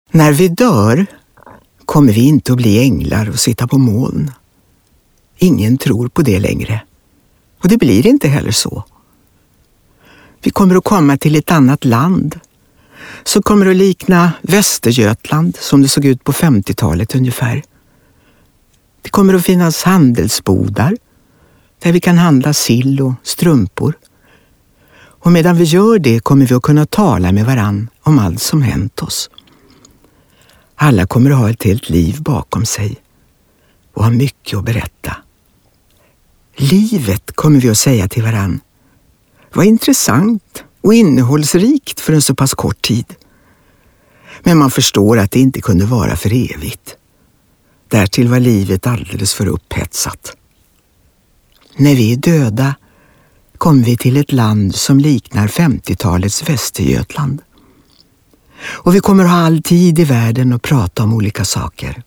När vi dör kommer vi inte att bli änglar och sitta på moln. Ingen tror på det längre. Och det blir inte heller så. Vi kommer att komma till ett annat land som kommer att likna Västergötland som det såg ut på 50-talet ungefär. Det kommer att finnas handelsbodar där vi kan handla sill och strumpor. Och medan vi gör det kommer vi att kunna tala med varann om allt som hänt oss. Alla kommer att ha ett helt liv bakom sig och ha mycket att berätta. Livet, kommer vi att säga till varann, var intressant och innehållsrikt för en så pass kort tid. Men man förstår att det inte kunde vara för evigt. Därtill var livet alldeles för upphetsat. När vi är döda kommer vi till ett land som liknar 50-talets Västergötland. Och vi kommer att ha all tid i världen att prata om olika saker.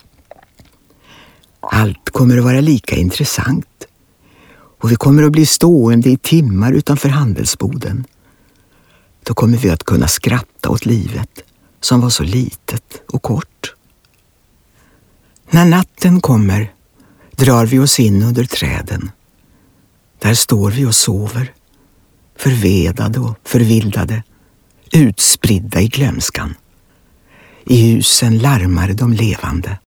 Allt kommer att vara lika intressant. Och vi kommer att bli stående i timmar utanför handelsboden. Då kommer vi att kunna skratta åt livet som var så litet och kort. När natten kommer drar vi oss in under träden. Där står vi och sover, förvedade och förvildade, utspridda i glömskan. I husen larmar de levande.